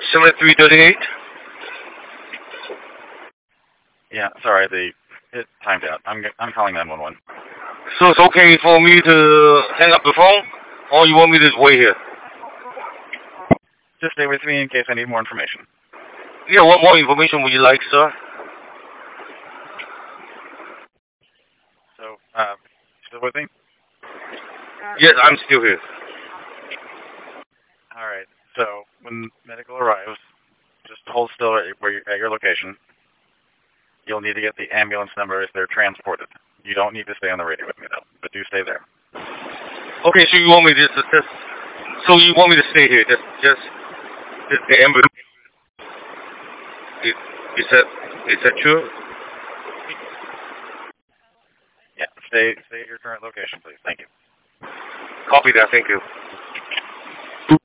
7338. Yeah, sorry, it timed out. I'm calling 911. So it's okay for me to hang up the phone, or you want me to just wait here? Just stay with me in case I need more information. Yeah, what more information would you like, sir? So, still with me? Yes, I'm still here. All right. So when medical arrives, just hold still at your location. You'll need to get the ambulance number as they're transported. You don't need to stay on the radio with me though, but do stay there. Okay, so you want me to just so you want me to stay here? Just the ambulance. Is that true? Yeah, stay at your current location, please. Thank you. Copy that. Thank you.